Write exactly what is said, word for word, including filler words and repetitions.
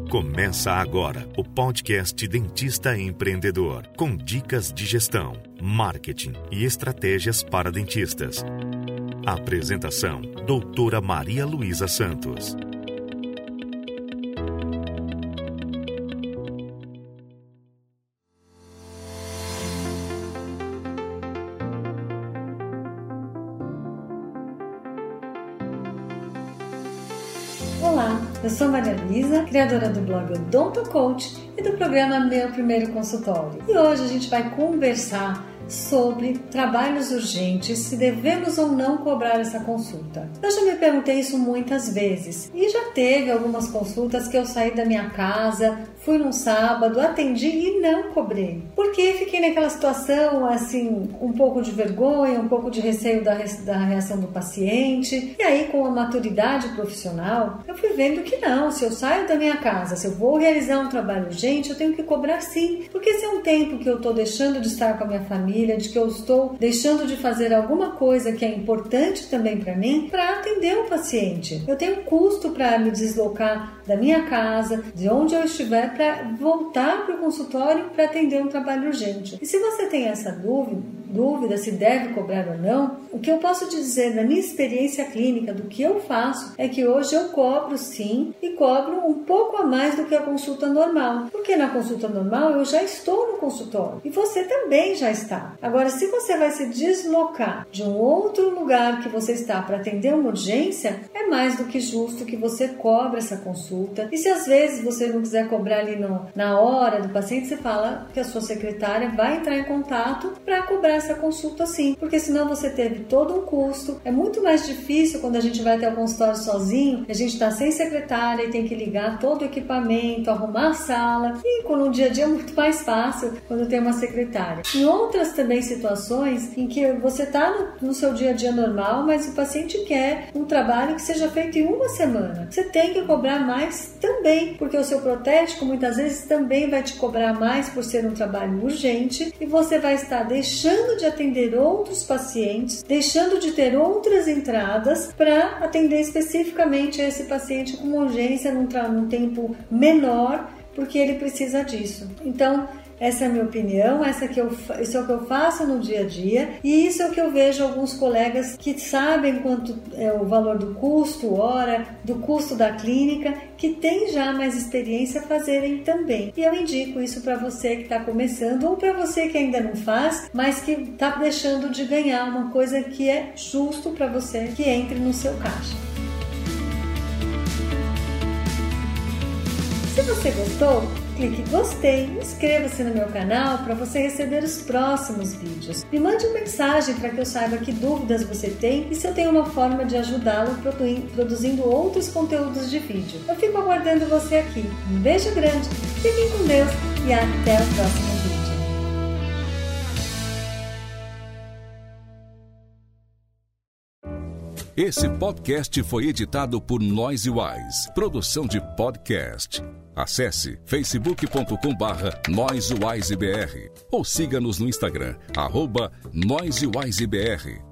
Começa agora o podcast Dentista Empreendedor, com dicas de gestão, marketing e estratégias para dentistas. Apresentação: doutora Maria Luísa Santos. Olá, eu sou Maria Luísa, criadora do blog Odonto Coach e do programa Meu Primeiro Consultório. E hoje a gente vai conversar sobre trabalhos urgentes, se devemos ou não cobrar essa consulta. Eu já me perguntei isso muitas vezes e já teve algumas consultas que eu saí da minha casa, fui num sábado, atendi e não cobrei. Porque fiquei naquela situação, assim, um pouco de vergonha, um pouco de receio da, da reação do paciente. E aí, com a maturidade profissional, eu fui vendo que não, se eu saio da minha casa, se eu vou realizar um trabalho urgente, eu tenho que cobrar sim. Porque se é um tempo que eu estou deixando de estar com a minha família, de que eu estou deixando de fazer alguma coisa que é importante também para mim, para atender o paciente. Eu tenho custo para me deslocar da minha casa, de onde eu estiver, para voltar para o consultório para atender um trabalho urgente. E se você tem essa dúvida, dúvida se deve cobrar ou não, o que eu posso dizer da minha experiência clínica, do que eu faço, é que hoje eu cobro sim, e cobro um pouco a mais do que a consulta normal, porque na consulta normal eu já estou no consultório e você também já está. Agora, se você vai se deslocar de um outro lugar que você está para atender uma urgência, é mais do que justo que você cobre essa consulta. E se às vezes você não quiser cobrar ali no, na hora do paciente, você fala que a sua secretária vai entrar em contato para cobrar essa consulta sim, porque senão você teve todo um custo. É muito mais difícil quando a gente vai até o consultório sozinho, a gente está sem secretária e tem que ligar todo o equipamento, arrumar a sala, e no dia a dia é muito mais fácil quando tem uma secretária. Em outras também situações em que você está no, no seu dia a dia normal, mas o paciente quer um trabalho que seja feito em uma semana. Você tem que cobrar mais também, porque o seu protético muitas vezes também vai te cobrar mais por ser um trabalho urgente, e você vai estar deixando de atender outros pacientes, deixando de ter outras entradas para atender especificamente esse paciente com urgência num, num tempo menor, porque ele precisa disso. Então, essa é a minha opinião, essa que eu, isso é o que eu faço no dia a dia, e isso é o que eu vejo alguns colegas que sabem quanto é o valor do custo, hora, do custo da clínica, que tem já mais experiência fazerem também. E eu indico isso para você que está começando, ou para você que ainda não faz, mas que está deixando de ganhar uma coisa que é justo para você que entre no seu caixa. Se você gostou, clique em gostei, inscreva-se no meu canal para você receber os próximos vídeos. Me mande uma mensagem para que eu saiba que dúvidas você tem e se eu tenho uma forma de ajudá-lo produzindo outros conteúdos de vídeo. Eu fico aguardando você aqui. Um beijo grande, fiquem com Deus e até o próximo vídeo. Esse podcast foi editado por NoiseWise, produção de podcast. Acesse facebook ponto com barra noisewizebr ou siga-nos no Instagram, arroba noisewizebr.